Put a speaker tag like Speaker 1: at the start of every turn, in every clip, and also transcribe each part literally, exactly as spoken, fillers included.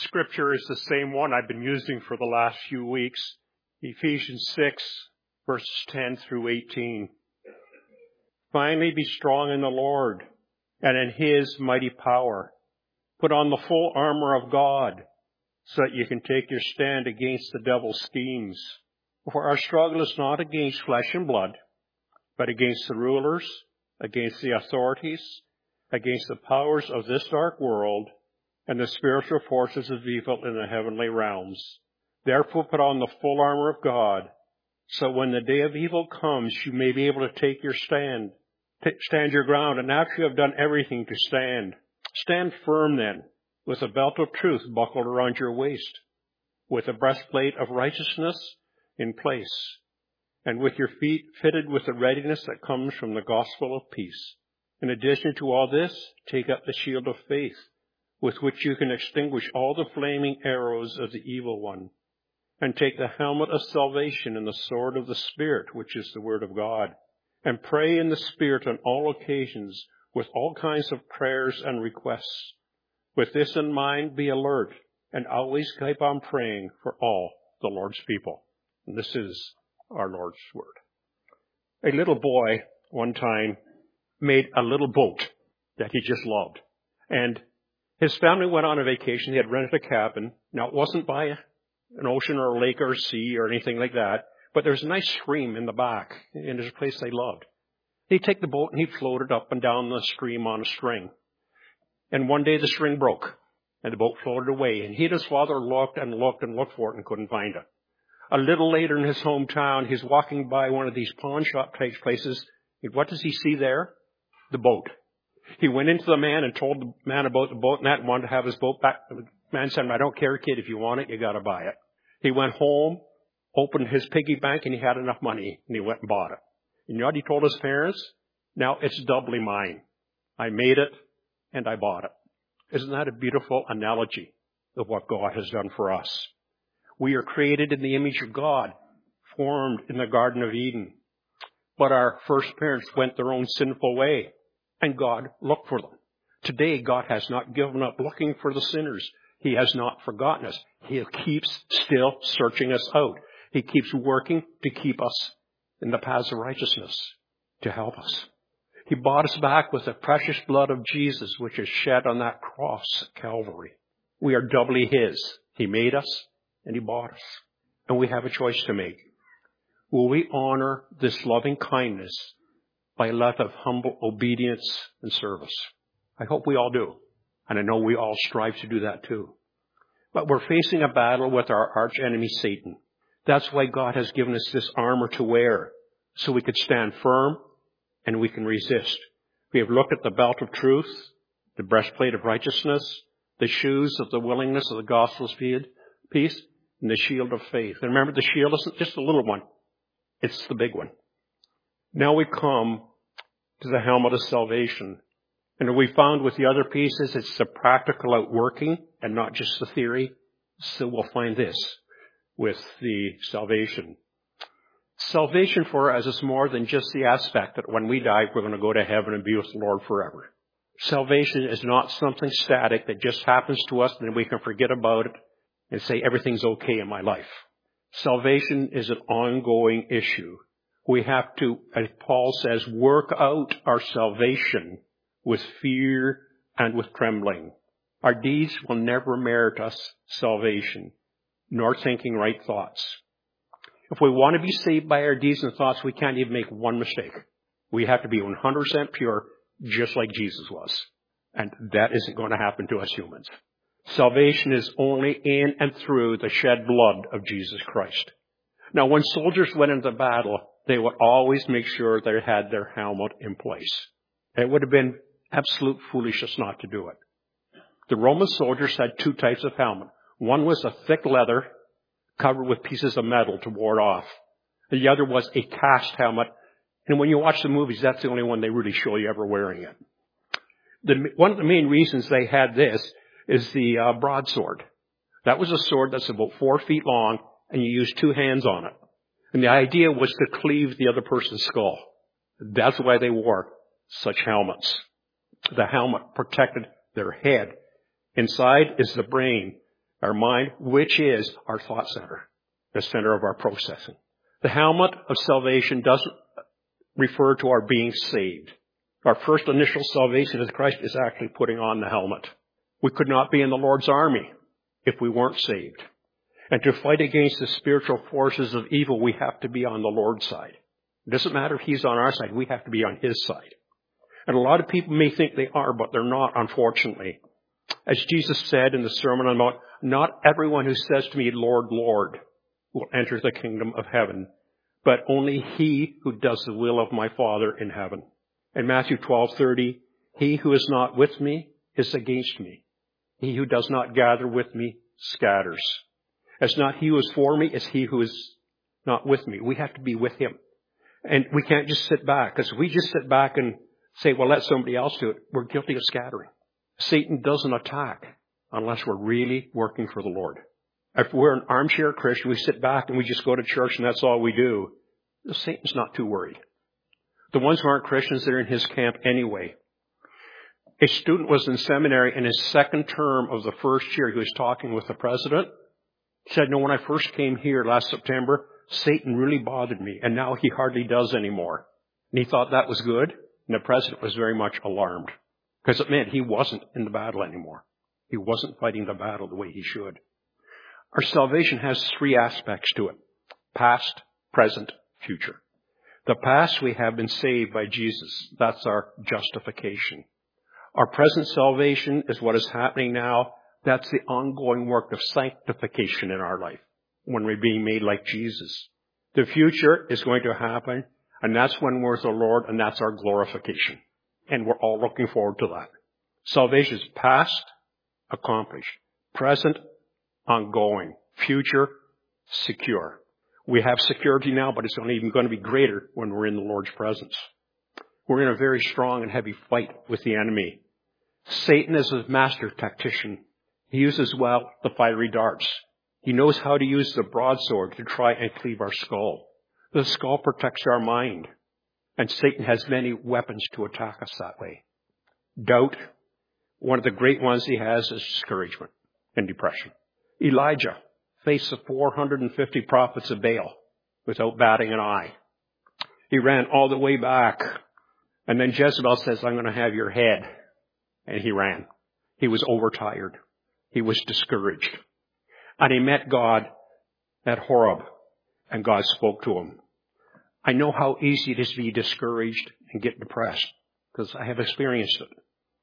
Speaker 1: scripture is the same one I've been using for the last few weeks. Ephesians six, verses ten through eighteen. Finally, be strong in the Lord and in His mighty power. Put on the full armor of God so that you can take your stand against the devil's schemes. For our struggle is not against flesh and blood, but against the rulers, against the authorities, against the powers of this dark world, and the spiritual forces of evil in the heavenly realms. Therefore put on the full armor of God, so when the day of evil comes, you may be able to take your stand, t- stand your ground, and after you have done everything, to stand. Stand firm then, with a belt of truth buckled around your waist, with a breastplate of righteousness in place, and with your feet fitted with the readiness that comes from the gospel of peace. In addition to all this, take up the shield of faith, with which you can extinguish all the flaming arrows of the evil one, and take the helmet of salvation and the sword of the Spirit, which is the word of God, and pray in the Spirit on all occasions with all kinds of prayers and requests. With this in mind, be alert and always keep on praying for all the Lord's people. And this is our Lord's word. A little boy one time made a little boat that he just loved. And his family went on a vacation. He had rented a cabin. Now, it wasn't by an ocean or a lake or a sea or anything like that, but there's a nice stream in the back, and there's a place they loved. He'd take the boat and he'd float it up and down the stream on a string. And one day the string broke, and the boat floated away, and he and his father looked and looked and looked for it and couldn't find it. A little later in his hometown, he's walking by one of these pawn shop type places. And what does he see there? The boat. He went into the man and told the man about the boat, and that wanted to have his boat back. The man said, I don't care, kid. If you want it, you got to buy it. He went home, opened his piggy bank, and he had enough money, and he went and bought it. And you know what he told his parents? Now it's doubly mine. I made it, and I bought it. Isn't that a beautiful analogy of what God has done for us? We are created in the image of God, formed in the Garden of Eden. But our first parents went their own sinful way, and God looked for them. Today, God has not given up looking for the sinners. He has not forgotten us. He keeps still searching us out. He keeps working to keep us in the paths of righteousness, to help us. He bought us back with the precious blood of Jesus, which is shed on that cross at Calvary. We are doubly His. He made us, and He bought us. And we have a choice to make. Will we honor this loving kindness by a life of humble obedience and service? I hope we all do. And I know we all strive to do that too. But we're facing a battle with our arch enemy, Satan. That's why God has given us this armor to wear, so we could stand firm and we can resist. We have looked at the belt of truth, the breastplate of righteousness, the shoes of the willingness of the gospel's peace, and the shield of faith. And remember, the shield isn't just a little one. It's the big one. Now we come to the helmet of salvation. And we found with the other pieces, it's the practical outworking and not just the theory. So we'll find this with the salvation. Salvation for us is more than just the aspect that when we die, we're going to go to heaven and be with the Lord forever. Salvation is not something static that just happens to us and then we can forget about it and say everything's okay in my life. Salvation is an ongoing issue. We have to, as Paul says, work out our salvation with fear and with trembling. Our deeds will never merit us salvation, nor thinking right thoughts. If we want to be saved by our deeds and thoughts, we can't even make one mistake. We have to be one hundred percent pure, just like Jesus was. And that isn't going to happen to us humans. Salvation is only in and through the shed blood of Jesus Christ. Now, when soldiers went into battle, they would always make sure they had their helmet in place. It would have been absolute foolishness not to do it. The Roman soldiers had two types of helmet. One was a thick leather covered with pieces of metal to ward off. The other was a cast helmet. And when you watch the movies, that's the only one they really show you ever wearing it. The, one of the main reasons they had this is the uh, broadsword. That was a sword that's about four feet long, and you use two hands on it. And the idea was to cleave the other person's skull. That's why they wore such helmets. The helmet protected their head. Inside is the brain. our mind, which is our thought center, the center of our processing. The helmet of salvation doesn't refer to our being saved. Our first initial salvation as Christ is actually putting on the helmet. We could not be in the Lord's army if we weren't saved. And to fight against the spiritual forces of evil, we have to be on the Lord's side. It doesn't matter if He's on our side, we have to be on His side. And a lot of people may think they are, but they're not, unfortunately. As Jesus said in the Sermon on the Mount, not everyone who says to me, Lord, Lord, will enter the kingdom of heaven, but only he who does the will of my Father in heaven. In Matthew twelve thirty, he who is not with me is against me. He who does not gather with me scatters. It's not he who is for me, it's he who is not with me. We have to be with him. And we can't just sit back, because if we just sit back and say, well, let somebody else do it, we're guilty of scattering. Satan doesn't attack unless we're really working for the Lord. If we're an armchair Christian, we sit back and we just go to church and that's all we do, Satan's not too worried. The ones who aren't Christians, they're in his camp anyway. A student was in seminary in his second term of the first year. He was talking with the president. He said, no, when I first came here last September, Satan really bothered me, and now he hardly does anymore. And he thought that was good, and the president was very much alarmed, because it meant he wasn't in the battle anymore. He wasn't fighting the battle the way he should. Our salvation has three aspects to it: past, present, future. The past, we have been saved by Jesus. That's our justification. Our present salvation is what is happening now. That's the ongoing work of sanctification in our life, when we're being made like Jesus. The future is going to happen, and that's when we're with the Lord, and that's our glorification. And we're all looking forward to that. Salvation is past, accomplished. Present, ongoing. Future, secure. We have security now, but it's only even going to be greater when we're in the Lord's presence. We're in a very strong and heavy fight with the enemy. Satan is a master tactician. He uses well the fiery darts. He knows how to use the broadsword to try and cleave our skull. The skull protects our mind. And Satan has many weapons to attack us that way. Doubt. One of the great ones he has is discouragement and depression. Elijah faced the four hundred fifty prophets of Baal without batting an eye. He ran all the way back. And then Jezebel says, I'm going to have your head. And he ran. He was overtired. He was discouraged. And he met God at Horeb. And God spoke to him. I know how easy it is to be discouraged and get depressed, because I have experienced it.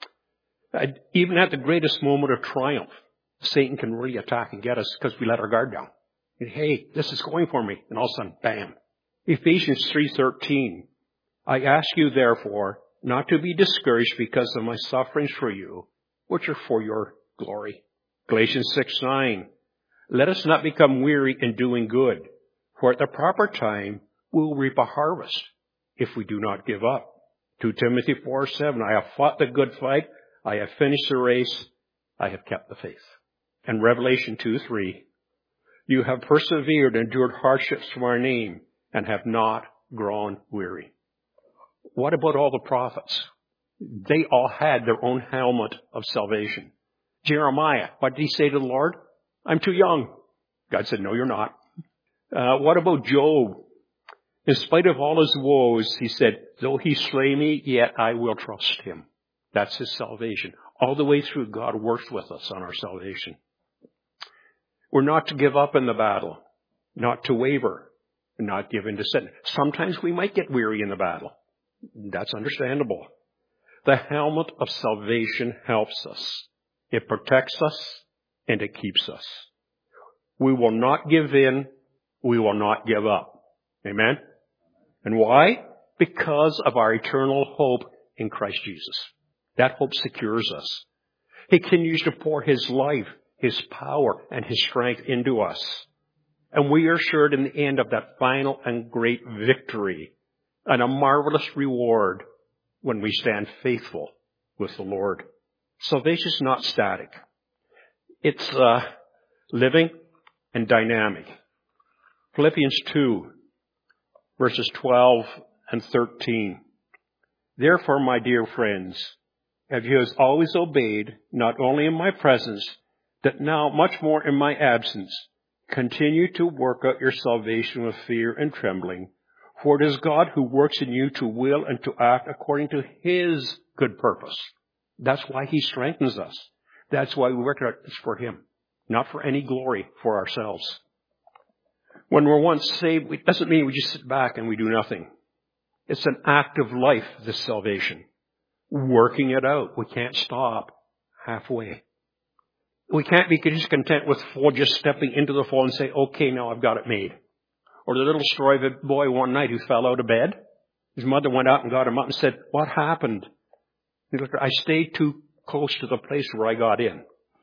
Speaker 1: I, even at the greatest moment of triumph, Satan can really attack and get us because we let our guard down. And, hey, this is going for me. And all of a sudden, bam. Ephesians three thirteen. I ask you, therefore, not to be discouraged because of my sufferings for you, which are for your glory. Galatians six nine. Let us not become weary in doing good, for at the proper time we will reap a harvest if we do not give up. Second Timothy four seven. I have fought the good fight. I have finished the race. I have kept the faith. And Revelation two three. You have persevered and endured hardships for our name and have not grown weary. What about all the prophets? They all had their own helmet of salvation. Jeremiah, what did he say to the Lord? I'm too young. God said, no, you're not. Uh, what about Job? In spite of all his woes, he said, though he slay me, yet I will trust him. That's his salvation. All the way through, God works with us on our salvation. We're not to give up in the battle, not to waver, and not give in to sin. Sometimes we might get weary in the battle. That's understandable. The helmet of salvation helps us. It protects us, and it keeps us. We will not give in. We will not give up. Amen? And why? Because of our eternal hope in Christ Jesus. That hope secures us. He continues to pour His life, His power, and His strength into us. And we are assured in the end of that final and great victory and a marvelous reward when we stand faithful with the Lord. Salvation is not static. It's uh, living and dynamic. Philippians two, verses twelve and thirteen. Therefore, my dear friends, as you have always obeyed, not only in my presence, that now, much more in my absence, continue to work out your salvation with fear and trembling. For it is God who works in you to will and to act according to His good purpose. That's why He strengthens us. That's why we work out. It's for Him, not for any glory for ourselves. When we're once saved, it doesn't mean we just sit back and we do nothing. It's an active life, this salvation. Working it out. We can't stop halfway. We can't be just content with full, just stepping into the fall and say, okay, now I've got it made. Or the little story of a boy one night who fell out of bed. His mother went out and got him up and said, what happened? He looked, I stayed too close to the place where I got in.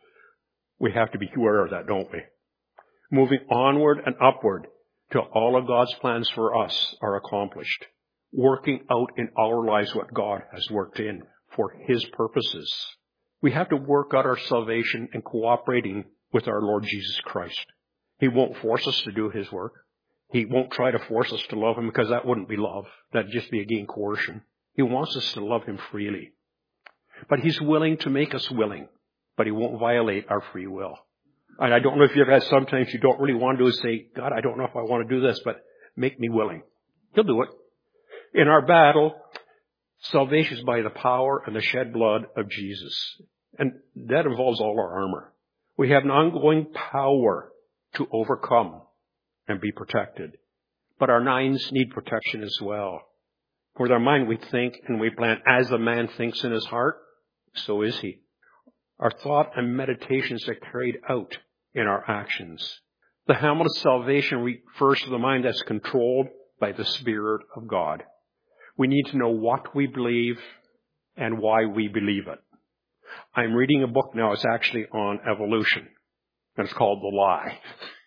Speaker 1: We have to be aware of that, don't we? Moving onward and upward till all of God's plans for us are accomplished. Working out in our lives what God has worked in for His purposes. We have to work out our salvation in cooperating with our Lord Jesus Christ. He won't force us to do His work. He won't try to force us to love Him because that wouldn't be love. That'd just be again coercion. He wants us to love Him freely. But He's willing to make us willing. But He won't violate our free will. And I don't know if you've ever had sometimes you don't really want to do is say, God, I don't know if I want to do this, but make me willing. He'll do it. In our battle, salvation is by the power and the shed blood of Jesus. And that involves all our armor. We have an ongoing power to overcome and be protected. But our minds need protection as well. With our mind we think and we plan. As a man thinks in his heart, so is he. Our thought and meditations are carried out in our actions. The helmet of salvation refers to the mind that's controlled by the Spirit of God. We need to know what we believe and why we believe it. I'm reading a book now. It's actually on evolution. And it's called The Lie.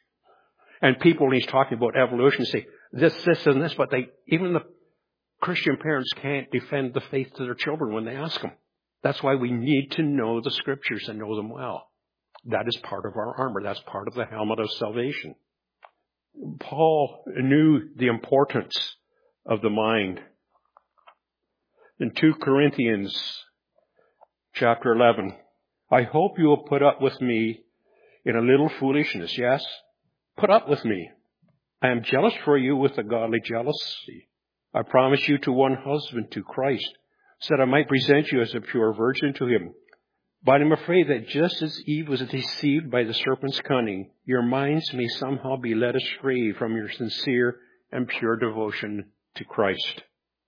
Speaker 1: And people, when he's talking about evolution, say this, this, and this, but they, even the Christian parents can't defend the faith to their children when they ask them. That's why we need to know the Scriptures and know them well. That is part of our armor. That's part of the helmet of salvation. Paul knew the importance of the mind. In Second Corinthians chapter eleven, I hope you will put up with me in a little foolishness. Yes, put up with me. I am jealous for you with a godly jealousy. I promise you to one husband, to Christ, so that I might present you as a pure virgin to Him. But I'm afraid that just as Eve was deceived by the serpent's cunning, your minds may somehow be led astray from your sincere and pure devotion to Christ.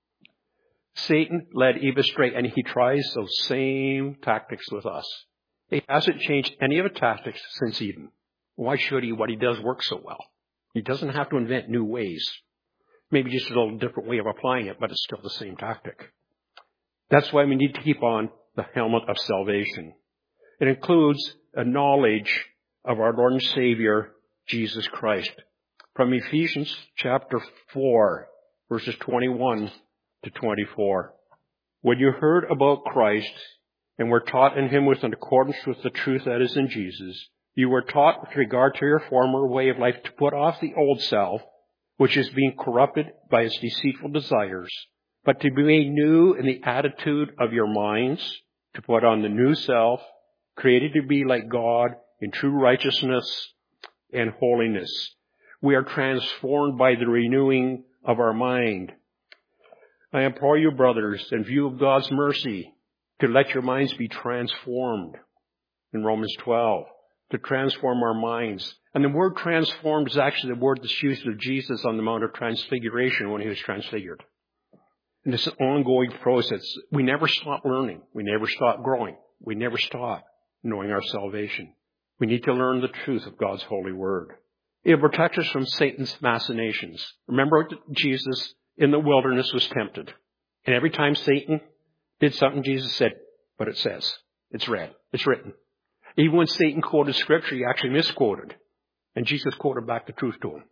Speaker 1: Satan led Eve astray, and he tries those same tactics with us. He hasn't changed any of the tactics since Eden. Why should he? What he does works so well. He doesn't have to invent new ways. Maybe just a little different way of applying it, but it's still the same tactic. That's why we need to keep on the helmet of salvation. It includes a knowledge of our Lord and Savior, Jesus Christ. From Ephesians chapter four, verses twenty-one to twenty-four. When you heard about Christ and were taught in Him with in accordance with the truth that is in Jesus, you were taught with regard to your former way of life to put off the old self, which is being corrupted by its deceitful desires, but to be made new in the attitude of your minds, to put on the new self, created to be like God in true righteousness and holiness. We are transformed by the renewing of our mind. I implore you, brothers, in view of God's mercy, to let your minds be transformed. In Romans twelve, to transform our minds. And the word transformed is actually the word that's used of Jesus on the Mount of Transfiguration when He was transfigured. And it's an ongoing process. We never stop learning. We never stop growing. We never stop knowing our salvation. We need to learn the truth of God's holy word. It protects us from Satan's machinations. Remember Jesus in the wilderness was tempted. And every time Satan did something, Jesus said, but it says, it's read, it's written. Even when Satan quoted Scripture, he actually misquoted. And Jesus quoted back the truth to him.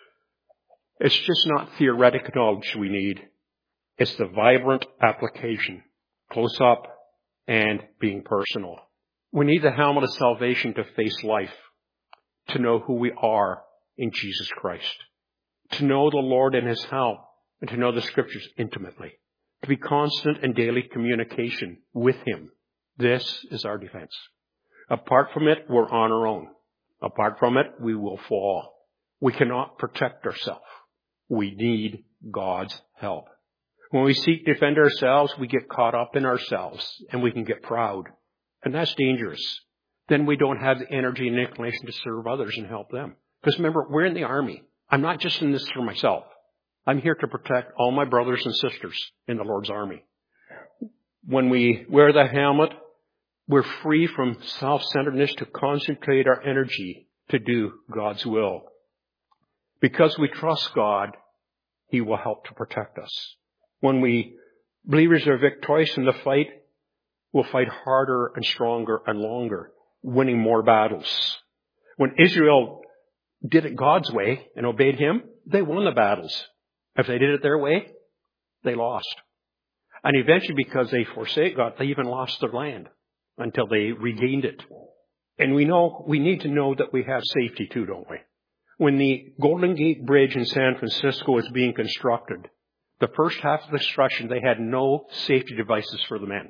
Speaker 1: It's just not theoretic knowledge we need. It's the vibrant application, close up and being personal. We need the helmet of salvation to face life, to know who we are in Jesus Christ, to know the Lord and His help, and to know the Scriptures intimately, to be constant and daily communication with Him. This is our defense. Apart from it, we're on our own. Apart from it, we will fall. We cannot protect ourselves. We need God's help. When we seek to defend ourselves, we get caught up in ourselves and we can get proud. And that's dangerous. Then we don't have the energy and inclination to serve others and help them. Because remember, we're in the army. I'm not just in this for myself. I'm here to protect all my brothers and sisters in the Lord's army. When we wear the helmet, we're free from self-centeredness to concentrate our energy to do God's will. Because we trust God, He will help to protect us. When we believers are victorious in the fight, we'll fight harder and stronger and longer, winning more battles. When Israel did it God's way and obeyed Him, they won the battles. If they did it their way, they lost. And eventually, because they forsake God, they even lost their land until they regained it. And we know, we need to know that we have safety too, don't we? When the Golden Gate Bridge in San Francisco was being constructed, the first half of the construction, they had no safety devices for the men.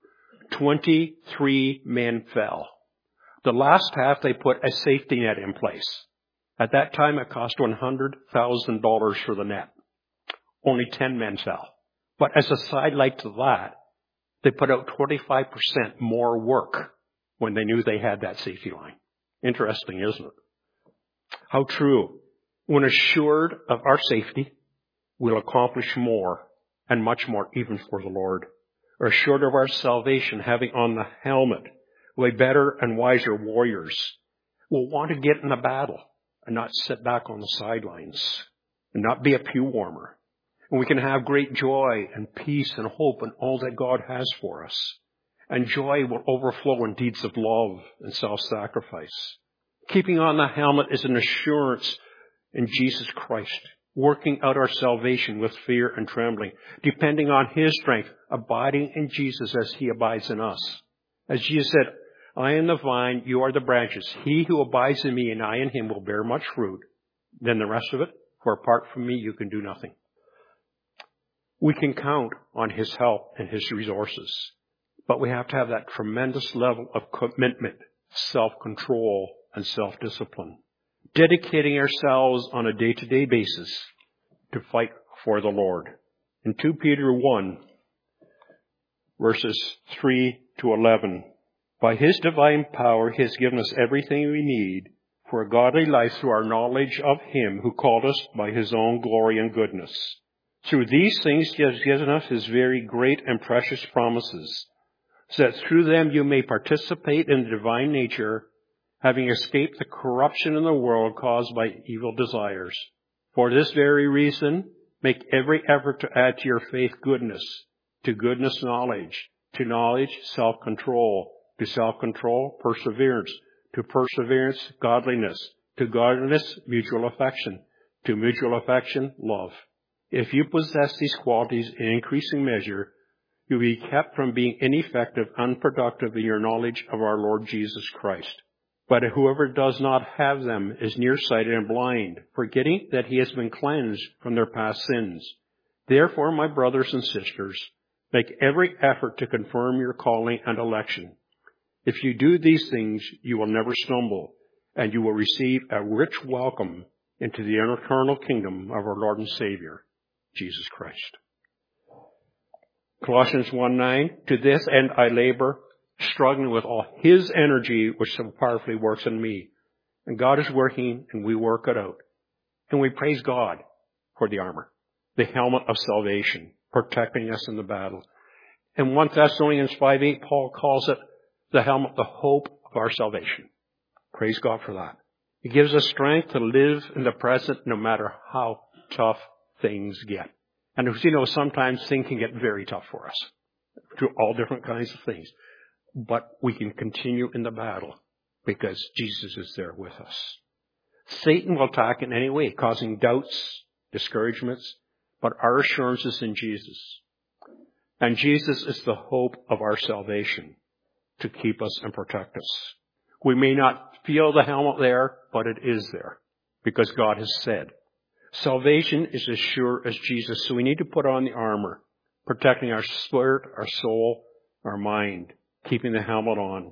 Speaker 1: twenty-three men fell. The last half, they put a safety net in place. At that time, it cost one hundred thousand dollars for the net. Only ten men fell. But as a sidelight to that, they put out twenty-five percent more work when they knew they had that safety line. Interesting, isn't it? How true. When assured of our safety, we'll accomplish more and much more even for the Lord. Or assured of our salvation, having on the helmet, way better and wiser warriors will want to get in the battle and not sit back on the sidelines and not be a pew warmer. And we can have great joy and peace and hope in all that God has for us. And joy will overflow in deeds of love and self-sacrifice. Keeping on the helmet is an assurance in Jesus Christ, working out our salvation with fear and trembling, depending on His strength, abiding in Jesus as He abides in us. As Jesus said, I am the vine, you are the branches. He who abides in me and I in him will bear much fruit. Then the rest of it, for apart from me, you can do nothing. We can count on His help and His resources, but we have to have that tremendous level of commitment, self-control, and self-discipline, dedicating ourselves on a day-to-day basis to fight for the Lord. In Second Peter one, verses three to eleven, by His divine power, He has given us everything we need for a godly life through our knowledge of Him who called us by His own glory and goodness. Through these things He has given us His very great and precious promises, so that through them you may participate in the divine nature, having escaped the corruption in the world caused by evil desires. For this very reason, make every effort to add to your faith goodness, to goodness knowledge, to knowledge self-control, to self-control perseverance, to perseverance godliness, to godliness mutual affection, to mutual affection love. If you possess these qualities in increasing measure, you'll be kept from being ineffective, unproductive in your knowledge of our Lord Jesus Christ. But whoever does not have them is nearsighted and blind, forgetting that he has been cleansed from their past sins. Therefore, my brothers and sisters, make every effort to confirm your calling and election. If you do these things, you will never stumble, and you will receive a rich welcome into the eternal kingdom of our Lord and Savior, Jesus Christ. Colossians one nine, to this end I labor, struggling with all His energy, which so powerfully works in me. And God is working, and we work it out. And we praise God for the armor, the helmet of salvation, protecting us in the battle. And First Thessalonians five eight, Paul calls it the helmet, the hope of our salvation. Praise God for that. It gives us strength to live in the present no matter how tough things get. And as you know, sometimes things can get very tough for us through all different kinds of things. But we can continue in the battle because Jesus is there with us. Satan will attack in any way, causing doubts, discouragements, but our assurance is in Jesus. And Jesus is the hope of our salvation to keep us and protect us. We may not feel the helmet there, but it is there because God has said. Salvation is as sure as Jesus, so we need to put on the armor, protecting our spirit, our soul, our mind, keeping the helmet on.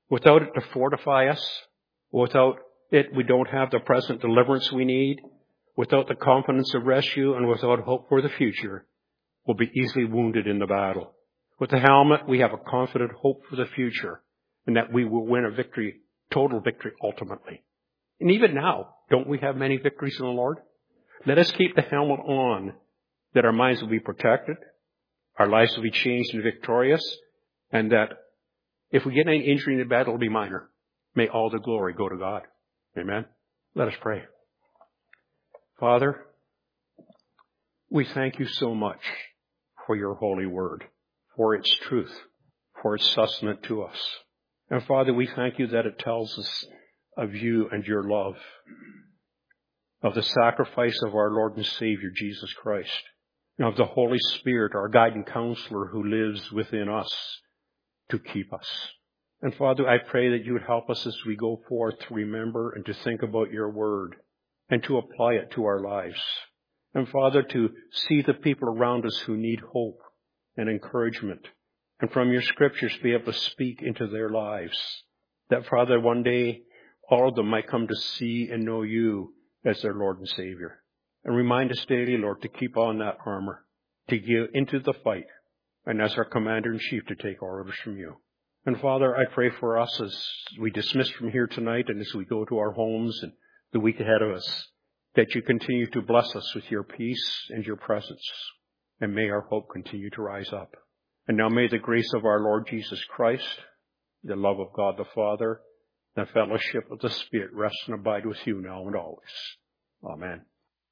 Speaker 1: Without it to fortify us, without it, we don't have the present deliverance we need. Without the confidence of rescue and without hope for the future, we'll be easily wounded in the battle. With the helmet, we have a confident hope for the future and that we will win a victory, total victory ultimately. And even now, don't we have many victories in the Lord? Let us keep the helmet on, that our minds will be protected, our lives will be changed and victorious, and that if we get any injury in the battle, it'll be minor. May all the glory go to God. Amen. Let us pray. Father, we thank you so much for your holy word, for its truth, for its sustenance to us. And Father, we thank you that it tells us of you and your love, of the sacrifice of our Lord and Savior, Jesus Christ, and of the Holy Spirit, our guiding counselor who lives within us to keep us. And Father, I pray that you would help us as we go forth to remember and to think about your word and to apply it to our lives. And Father, to see the people around us who need hope and encouragement, and from your scriptures be able to speak into their lives. That, Father, one day all of them might come to see and know you as their Lord and Savior. And remind us daily, Lord, to keep on that armor, to get into the fight, and as our Commander-in-Chief to take orders from you. And Father, I pray for us as we dismiss from here tonight and as we go to our homes and the week ahead of us, that you continue to bless us with your peace and your presence. And may our hope continue to rise up. And now may the grace of our Lord Jesus Christ, the love of God the Father, the fellowship of the Spirit rest and abide with you now and always. Amen.